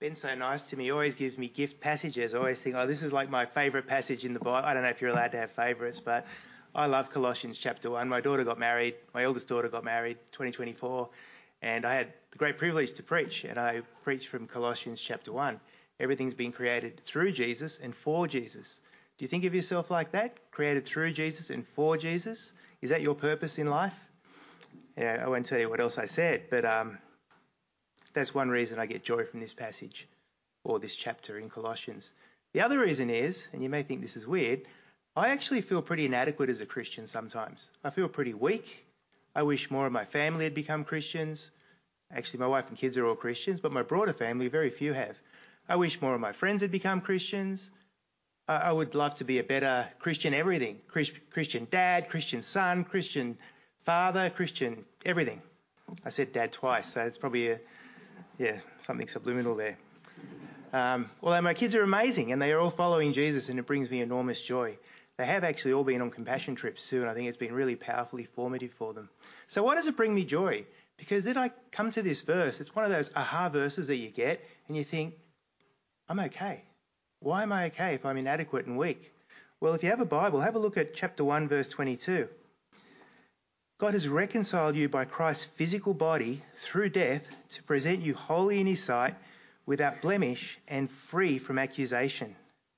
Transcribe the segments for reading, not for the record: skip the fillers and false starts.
Ben's so nice to me. He always gives me gift passages. I always think, oh, this is like my favourite passage in the Bible. I don't know if you're allowed to have favourites, but I love Colossians chapter 1. My eldest daughter got married 2024, and I had the great privilege to preach, and I preached from Colossians chapter 1. Everything's been created through Jesus and for Jesus. Do you think of yourself like that? Created through Jesus and for Jesus? Is that your purpose in life? Yeah, I won't tell you what else I said, but that's one reason I get joy from this passage or this chapter in Colossians. The other reason is, and you may think this is weird, I actually feel pretty inadequate as a Christian sometimes. I feel pretty weak. I wish more of my family had become Christians. Actually, my wife and kids are all Christians, but my broader family, very few have. I wish more of my friends had become Christians. I would love to be a better Christian everything. Christian dad, Christian son, Christian father, Christian everything. I said dad twice, so it's probably something subliminal there. Although my kids are amazing and they are all following Jesus, and it brings me enormous joy. They have actually all been on compassion trips too, and I think it's been really powerfully formative for them. So why does it bring me joy? Because then I come to this verse. It's one of those aha verses that you get and you think, I'm okay. Why am I okay if I'm inadequate and weak? Well, if you have a Bible, have a look at chapter 1, verse 22. God has reconciled you by Christ's physical body through death to present you holy in his sight, without blemish and free from accusation.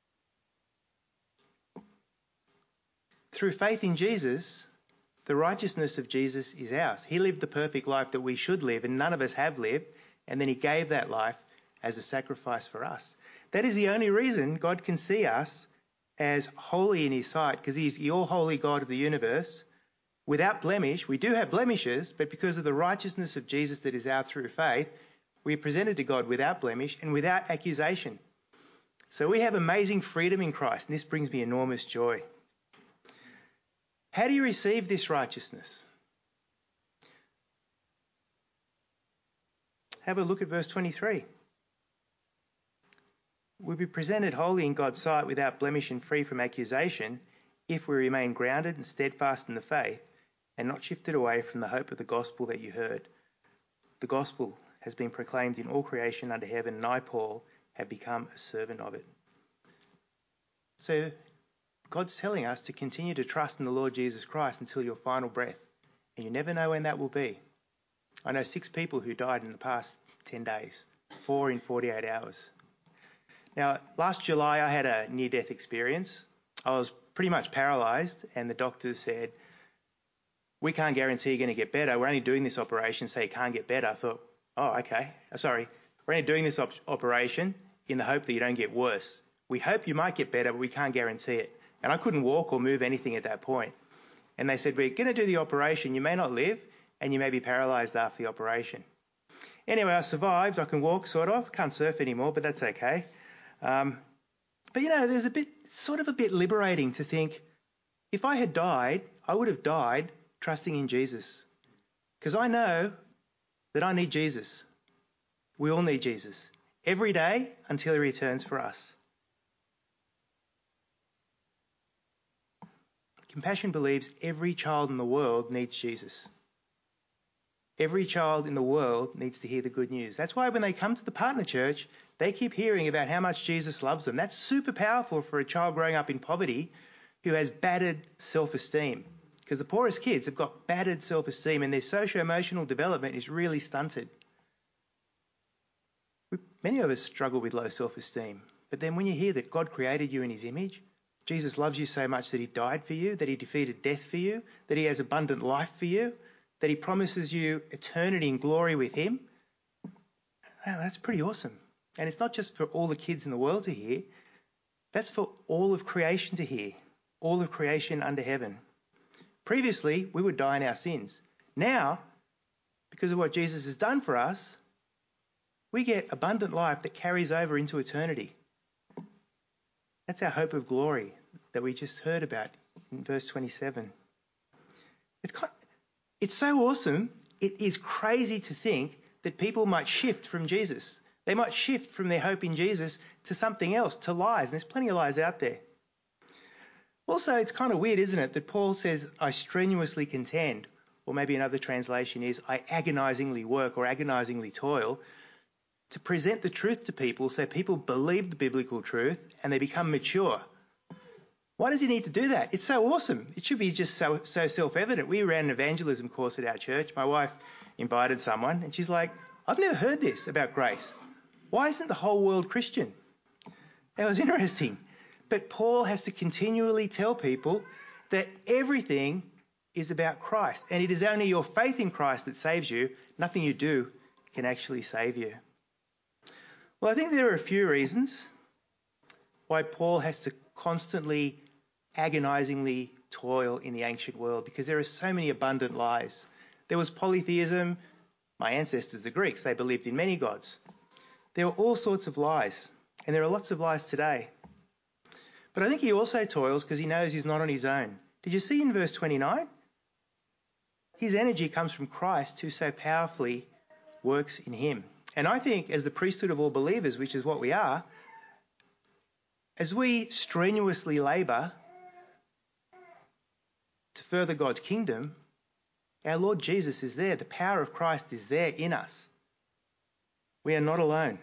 Through faith in Jesus, the righteousness of Jesus is ours. He lived the perfect life that we should live, and none of us have lived, and then he gave that life as a sacrifice for us. That is the only reason God can see us as holy in his sight, because he's the all-holy God of the universe, without blemish. We do have blemishes, but because of the righteousness of Jesus that is ours through faith, we are presented to God without blemish and without accusation. So we have amazing freedom in Christ, and this brings me enormous joy. How do you receive this righteousness? Have a look at verse 23. We'll be presented holy in God's sight, without blemish and free from accusation, if we remain grounded and steadfast in the faith and not shifted away from the hope of the gospel that you heard. The gospel has been proclaimed in all creation under heaven, and I, Paul, have become a servant of it. So God's telling us to continue to trust in the Lord Jesus Christ until your final breath, and you never know when that will be. I know 6 people who died in the past 10 days, 4 in 48 hours. Now, last July I had a near-death experience. I was pretty much paralysed, and the doctors said, we can't guarantee you're going to get better. We're only doing this operation so you can't get better. I thought, oh, okay. Sorry. We're only doing this operation in the hope that you don't get worse. We hope you might get better, but we can't guarantee it. And I couldn't walk or move anything at that point. And they said, we're going to do the operation. You may not live, and you may be paralysed after the operation. Anyway, I survived. I can walk, sort of. Can't surf anymore, but that's okay. But there's a bit liberating to think, if I had died, I would have died trusting in Jesus. Because I know that I need Jesus. We all need Jesus. Every day until he returns for us. Compassion believes every child in the world needs Jesus. Every child in the world needs to hear the good news. That's why when they come to the partner church, they keep hearing about how much Jesus loves them. That's super powerful for a child growing up in poverty who has battered self-esteem. Because the poorest kids have got battered self-esteem and their socio-emotional development is really stunted. Many of us struggle with low self-esteem. But then when you hear that God created you in his image, Jesus loves you so much that he died for you, that he defeated death for you, that he has abundant life for you, that he promises you eternity and glory with him. Wow, that's pretty awesome. And it's not just for all the kids in the world to hear. That's for all of creation to hear. All of creation under heaven. Previously, we would die in our sins. Now, because of what Jesus has done for us, we get abundant life that carries over into eternity. That's our hope of glory that we just heard about in verse 27. It's so awesome. It is crazy to think that people might shift from Jesus. They might shift from their hope in Jesus to something else, to lies. And there's plenty of lies out there. Also, it's kind of weird, isn't it, that Paul says, I strenuously contend, or maybe another translation is, I agonizingly work or agonizingly toil to present the truth to people so people believe the biblical truth and they become mature. Why does he need to do that? It's so awesome. It should be just so self-evident. We ran an evangelism course at our church. My wife invited someone and she's like, I've never heard this about grace. Why isn't the whole world Christian? That was interesting. But Paul has to continually tell people that everything is about Christ. And it is only your faith in Christ that saves you. Nothing you do can actually save you. Well, I think there are a few reasons why Paul has to constantly, agonizingly toil in the ancient world, because there are so many abundant lies. There was polytheism. My ancestors, the Greeks, they believed in many gods. There were all sorts of lies, and there are lots of lies today. But I think he also toils because he knows he's not on his own. Did you see in verse 29? His energy comes from Christ, who so powerfully works in him. And I think as the priesthood of all believers, which is what we are, as we strenuously labour to further God's kingdom, our Lord Jesus is there. The power of Christ is there in us. We are not alone.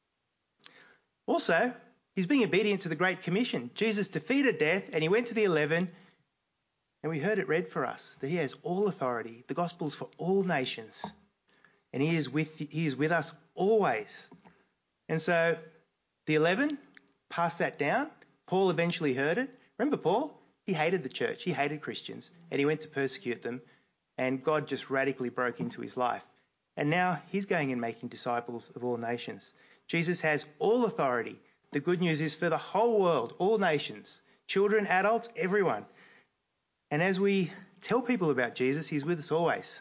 Also, he's being obedient to the Great Commission. Jesus defeated death and he went to the 11, and we heard it read for us that he has all authority. The gospel's for all nations, and he is with us always. And so the 11 passed that down. Paul eventually heard it. Remember Paul? He hated the church. He hated Christians, and he went to persecute them, and God just radically broke into his life. And now he's going and making disciples of all nations. Jesus has all authority. The good news is for the whole world, all nations, children, adults, everyone. And as we tell people about Jesus, he's with us always.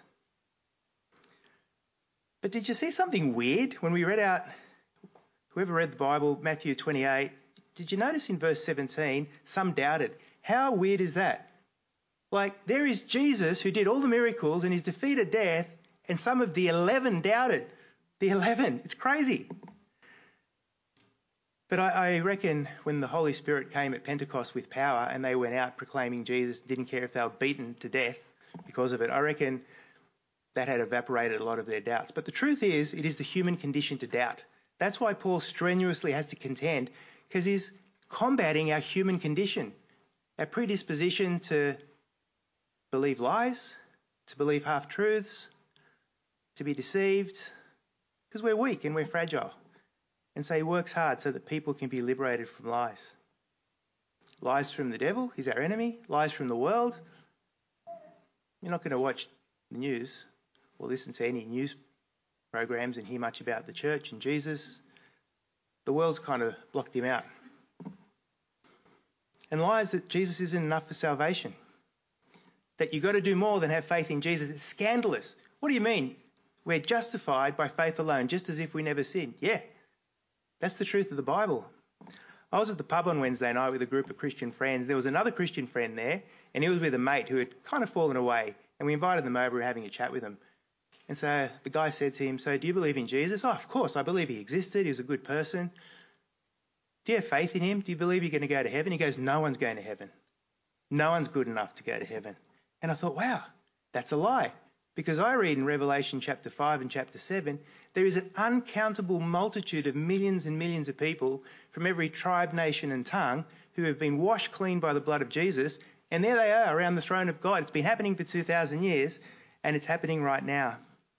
But did you see something weird when we read out, whoever read the Bible, Matthew 28, did you notice in verse 17, some doubted? How weird is that? Like, there is Jesus who did all the miracles and he's defeated death, and some of the 11 doubted. The 11, it's crazy. But I reckon when the Holy Spirit came at Pentecost with power and they went out proclaiming Jesus, didn't care if they were beaten to death because of it, I reckon that had evaporated a lot of their doubts. But the truth is, it is the human condition to doubt. That's why Paul strenuously has to contend, because he's combating our human condition, our predisposition to believe lies, to believe half-truths, to be deceived, because we're weak and we're fragile. And so he works hard so that people can be liberated from lies. Lies from the devil, he's our enemy. Lies from the world. You're not going to watch the news or listen to any news programs and hear much about the church and Jesus. The world's kind of blocked him out. And lies that Jesus isn't enough for salvation. That you've got to do more than have faith in Jesus. It's scandalous. What do you mean? We're justified by faith alone, just as if we never sinned. Yeah. That's the truth of the Bible. I was at the pub on Wednesday night with a group of Christian friends. There was another Christian friend there, and he was with a mate who had kind of fallen away. And we invited them over, we were having a chat with them. And so the guy said to him, so do you believe in Jesus? Oh, of course, I believe he existed. He was a good person. Do you have faith in him? Do you believe you're going to go to heaven? He goes, no one's going to heaven. No one's good enough to go to heaven. And I thought, wow, that's a lie. Because I read in Revelation chapter 5 and chapter 7, there is an uncountable multitude of millions and millions of people from every tribe, nation and tongue who have been washed clean by the blood of Jesus. And there they are around the throne of God. It's been happening for 2,000 years and it's happening right now.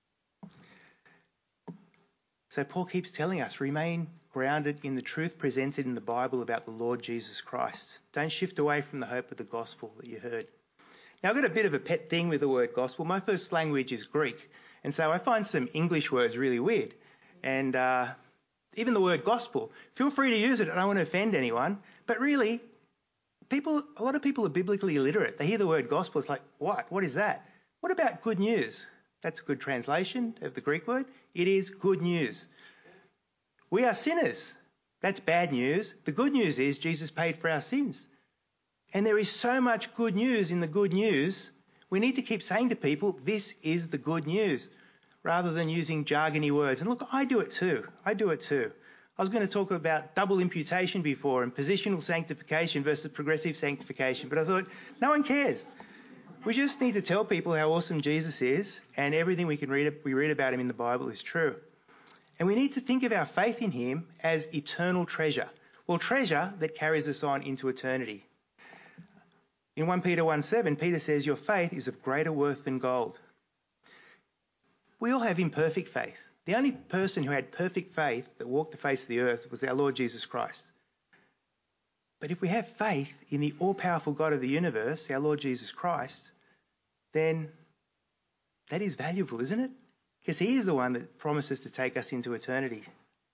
So Paul keeps telling us, remain grounded in the truth presented in the Bible about the Lord Jesus Christ. Don't shift away from the hope of the gospel that you heard. Now, I've got a bit of a pet thing with the word gospel. My first language is Greek, and so I find some English words really weird. And even the word gospel, feel free to use it. I don't want to offend anyone, but really, a lot of people are biblically illiterate. They hear the word gospel, it's like, what? What is that? What about good news? That's a good translation of the Greek word. It is good news. We are sinners. That's bad news. The good news is Jesus paid for our sins. And there is so much good news in the good news, we need to keep saying to people, this is the good news, rather than using jargony words. And look, I do it too. I was going to talk about double imputation before and positional sanctification versus progressive sanctification, but I thought, no one cares. We just need to tell people how awesome Jesus is, and everything we read about him in the Bible is true. And we need to think of our faith in him as eternal treasure. Well, treasure that carries us on into eternity. In 1 Peter 1:7, Peter says, your faith is of greater worth than gold. We all have imperfect faith. The only person who had perfect faith that walked the face of the earth was our Lord Jesus Christ. But if we have faith in the all-powerful God of the universe, our Lord Jesus Christ, then that is valuable, isn't it? Because he is the one that promises to take us into eternity.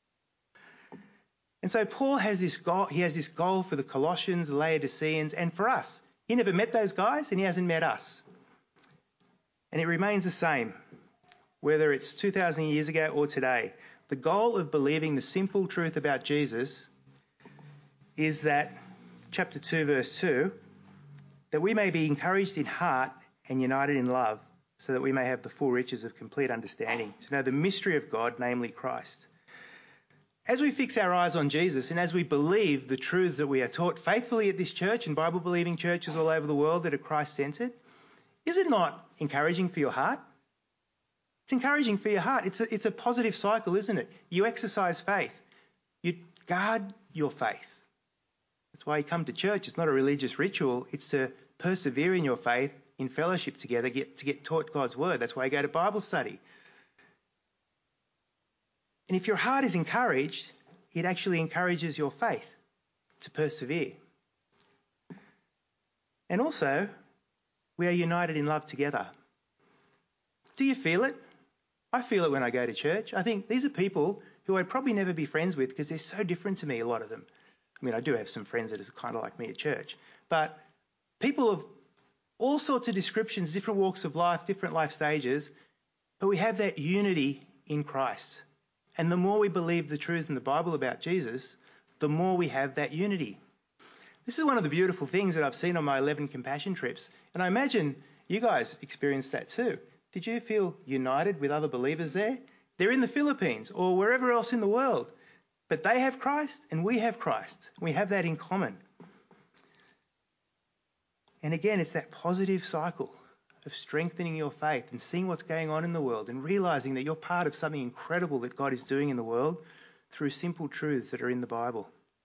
And so Paul has this goal. He has this goal for the Colossians, the Laodiceans, and for us. He never met those guys, and he hasn't met us. And it remains the same, whether it's 2,000 years ago or today. The goal of believing the simple truth about Jesus is that, chapter 2, verse 2, that we may be encouraged in heart and united in love, so that we may have the full riches of complete understanding, to know the mystery of God, namely Christ. As we fix our eyes on Jesus and as we believe the truths that we are taught faithfully at this church and Bible-believing churches all over the world that are Christ-centred, is it not encouraging for your heart? It's encouraging for your heart. It's a positive cycle, isn't it? You exercise faith. You guard your faith. That's why you come to church. It's not a religious ritual. It's to persevere in your faith, in fellowship together, to get taught God's word. That's why you go to Bible study. And if your heart is encouraged, it actually encourages your faith to persevere. And also, we are united in love together. Do you feel it? I feel it when I go to church. I think these are people who I'd probably never be friends with because they're so different to me, a lot of them. I mean, I do have some friends that are kind of like me at church. But people of all sorts of descriptions, different walks of life, different life stages, but we have that unity in Christ. And the more we believe the truths in the Bible about Jesus, the more we have that unity. This is one of the beautiful things that I've seen on my 11 compassion trips. And I imagine you guys experienced that too. Did you feel united with other believers there? They're in the Philippines or wherever else in the world. But they have Christ and we have Christ. We have that in common. And again, it's that positive cycle of strengthening your faith and seeing what's going on in the world and realising that you're part of something incredible that God is doing in the world through simple truths that are in the Bible.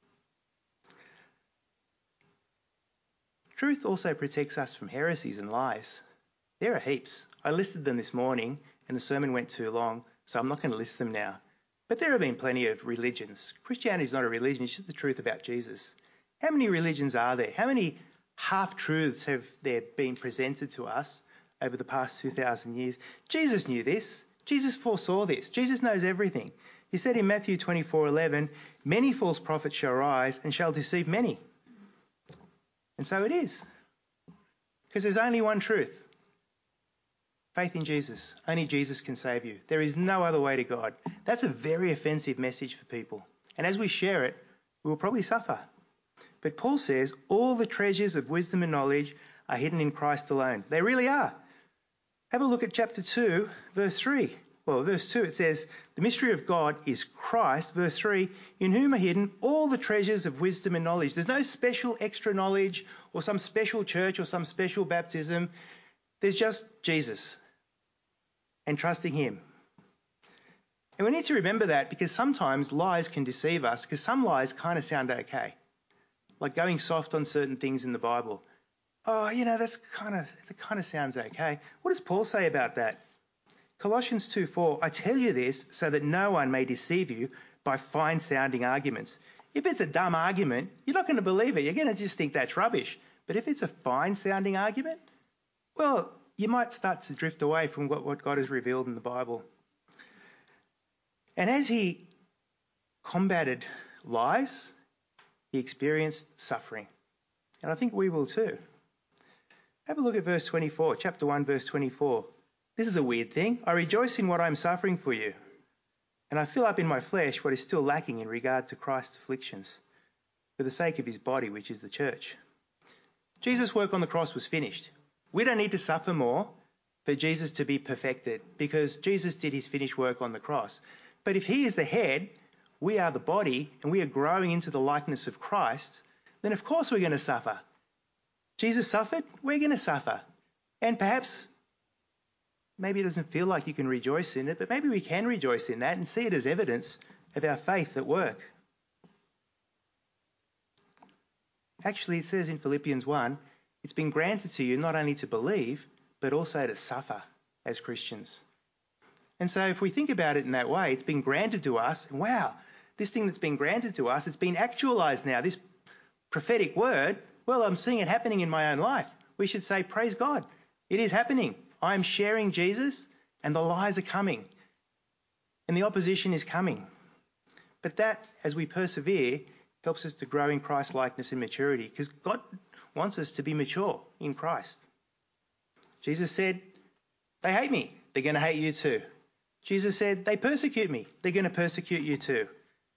Truth also protects us from heresies and lies. There are heaps. I listed them this morning and the sermon went too long, so I'm not going to list them now. But there have been plenty of religions. Christianity is not a religion, it's just the truth about Jesus. How many religions are there? How many half-truths have there been presented to us over the past 2,000 years? Jesus knew this. Jesus foresaw this. Jesus knows everything. He said in Matthew 24:11, many false prophets shall rise and shall deceive many. And so it is. Because there's only one truth. Faith in Jesus. Only Jesus can save you. There is no other way to God. That's a very offensive message for people. And as we share it, we will probably suffer. But Paul says all the treasures of wisdom and knowledge are hidden in Christ alone. They really are. Have a look at chapter 2, verse 3. Well, verse 2, it says, the mystery of God is Christ. Verse 3, in whom are hidden all the treasures of wisdom and knowledge. There's no special extra knowledge or some special church or some special baptism. There's just Jesus and trusting him. And we need to remember that because sometimes lies can deceive us because some lies kind of sound okay. Like going soft on certain things in the Bible. Oh, that kind of sounds okay. What does Paul say about that? Colossians 2:4, I tell you this so that no one may deceive you by fine-sounding arguments. If it's a dumb argument, you're not going to believe it. You're going to just think that's rubbish. But if it's a fine-sounding argument, well, you might start to drift away from what God has revealed in the Bible. And as he combated lies, he experienced suffering. And I think we will too. Have a look at verse 24, chapter 1, verse 24. This is a weird thing. I rejoice in what I'm suffering for you, and I fill up in my flesh what is still lacking in regard to Christ's afflictions, for the sake of his body, which is the church. Jesus' work on the cross was finished. We don't need to suffer more for Jesus to be perfected, because Jesus did his finished work on the cross. But if he is the head, we are the body, and we are growing into the likeness of Christ, then of course we're going to suffer. Jesus suffered, we're going to suffer. And perhaps Maybe it doesn't feel like you can rejoice in it, but maybe we can rejoice in that and see it as evidence of our faith at work. Actually, it says in Philippians 1, it's been granted to you not only to believe, but also to suffer as Christians. And so if we think about it in that way, it's been granted to us. Wow, this thing that's been granted to us, it's been actualized now. This prophetic word, well, I'm seeing it happening in my own life. We should say, praise God. It is happening. I'm sharing Jesus and the lies are coming. And the opposition is coming. But that, as we persevere, helps us to grow in Christ likeness and maturity, because God wants us to be mature in Christ. Jesus said, they hate me. They're going to hate you too. Jesus said, they persecute me. They're going to persecute you too.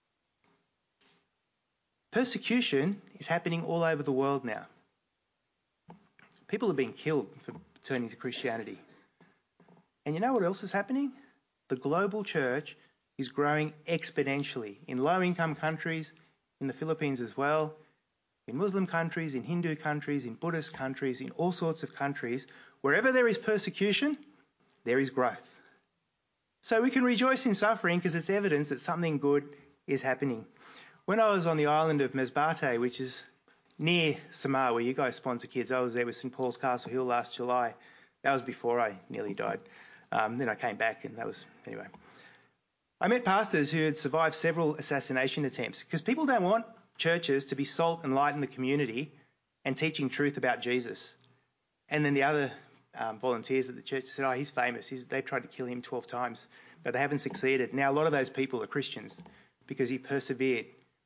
Persecution is happening all over the world now. People are being killed for turning to Christianity. And you know what else is happening? The global church is growing exponentially in low-income countries, in the Philippines as well, in Muslim countries, in Hindu countries, in Buddhist countries, in all sorts of countries. Wherever there is persecution, there is growth. So we can rejoice in suffering because it's evidence that something good is happening. When I was on the island of Masbate, which is near Samar, where you guys sponsor kids, I was there with St Paul's Castle Hill last July. That was before I nearly died. Then I came back and that was, anyway. I met pastors who had survived several assassination attempts because people don't want churches to be salt and light in the community and teaching truth about Jesus. And then the other volunteers at the church said, oh, he's famous. They've tried to kill him 12 times, but they haven't succeeded. Now, a lot of those people are Christians because he persevered,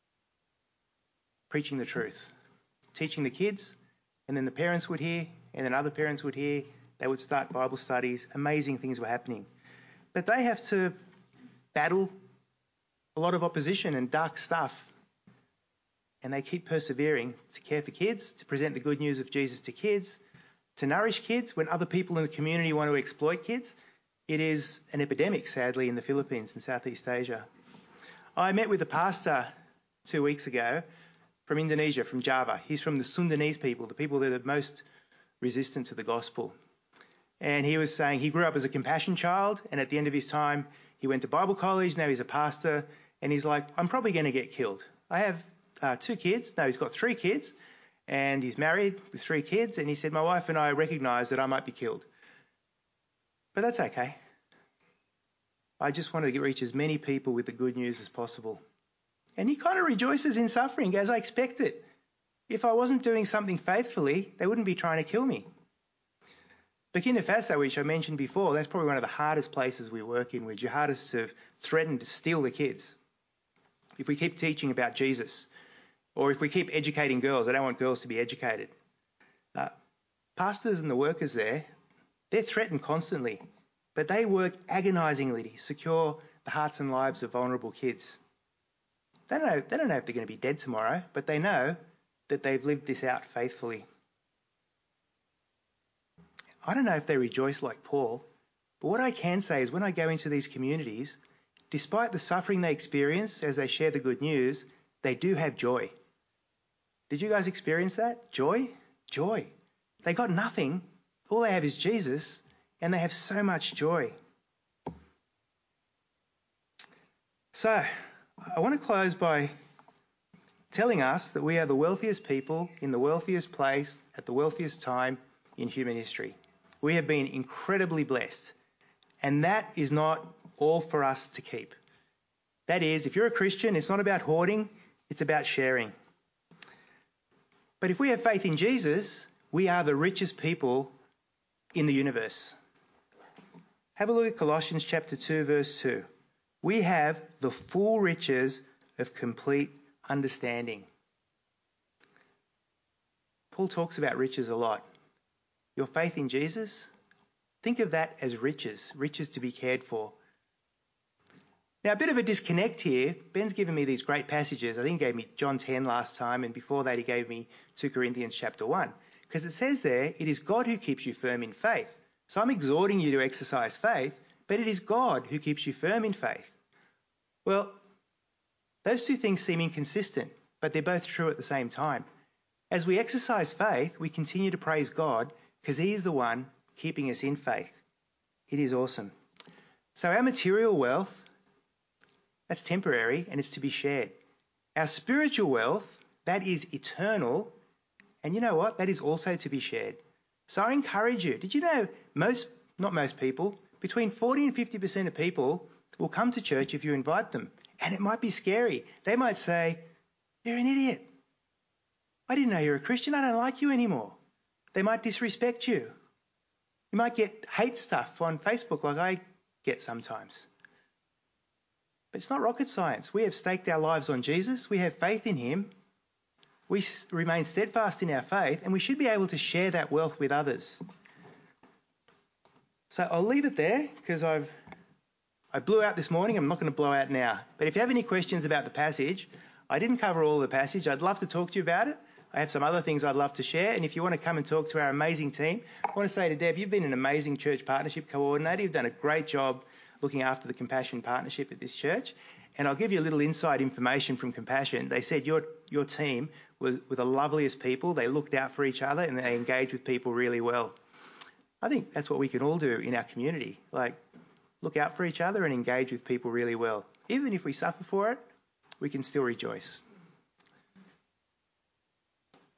preaching the truth, teaching the kids, and then the parents would hear, and then other parents would hear. They would start Bible studies. Amazing things were happening. But they have to battle a lot of opposition and dark stuff. And they keep persevering to care for kids, to present the good news of Jesus to kids, to nourish kids when other people in the community want to exploit kids. It is an epidemic, sadly, in the Philippines and Southeast Asia. I met with a pastor 2 weeks ago from Indonesia, from Java. He's from the Sundanese people, the people that are most resistant to the gospel. And he was saying he grew up as a compassion child, and at the end of his time, he went to Bible college. Now he's a pastor, and he's like, I'm probably going to get killed. I have 2 kids. No, he's got 3 kids, and he's married with 3 kids. And he said, my wife and I recognize that I might be killed. But that's okay. I just want to reach as many people with the good news as possible. And he kind of rejoices in suffering, as I expected. If I wasn't doing something faithfully, they wouldn't be trying to kill me. Burkina Faso, which I mentioned before, that's probably one of the hardest places we work in, where jihadists have threatened to steal the kids. If we keep teaching about Jesus, or if we keep educating girls, I don't want girls to be educated. Pastors and the workers there, they're threatened constantly, but they work agonizingly to secure the hearts and lives of vulnerable kids. They don't know if they're going to be dead tomorrow, but they know that they've lived this out faithfully. I don't know if they rejoice like Paul, but what I can say is when I go into these communities, despite the suffering they experience as they share the good news, they do have joy. Did you guys experience that? Joy? Joy. They got nothing. All they have is Jesus, and they have so much joy. So, I want to close by telling us that we are the wealthiest people in the wealthiest place at the wealthiest time in human history. We have been incredibly blessed, and that is not all for us to keep. That is, if you're a Christian, it's not about hoarding, it's about sharing. But if we have faith in Jesus, we are the richest people in the universe. Have a look at Colossians chapter 2, verse 2. We have the full riches of complete understanding. Paul talks about riches a lot. Your faith in Jesus, think of that as riches to be cared for. Now, a bit of a disconnect here. Ben's given me these great passages. I think he gave me John 10 last time, and before that he gave me 2 Corinthians chapter 1. Because it says there, it is God who keeps you firm in faith. So I'm exhorting you to exercise faith, but it is God who keeps you firm in faith. Well, those 2 things seem inconsistent, but they're both true at the same time. As we exercise faith, we continue to praise God because he is the one keeping us in faith. It is awesome. So our material wealth, that's temporary and it's to be shared. Our spiritual wealth, that is eternal. And you know what? That is also to be shared. So I encourage you. Did you know not most people, between 40 and 50% of people will come to church if you invite them. And it might be scary. They might say, "You're an idiot. I didn't know you're a Christian. I don't like you anymore." They might disrespect you. You might get hate stuff on Facebook like I get sometimes. But it's not rocket science. We have staked our lives on Jesus. We have faith in him. We remain steadfast in our faith, and we should be able to share that wealth with others. So I'll leave it there because I blew out this morning. I'm not going to blow out now. But if you have any questions about the passage, I didn't cover all the passage. I'd love to talk to you about it. I have some other things I'd love to share. And if you want to come and talk to our amazing team, I want to say to Deb, you've been an amazing church partnership coordinator. You've done a great job looking after the Compassion Partnership at this church. And I'll give you a little inside information from Compassion. They said your team were the loveliest people. They looked out for each other and they engaged with people really well. I think that's what we can all do in our community. Like, look out for each other and engage with people really well. Even if we suffer for it, we can still rejoice.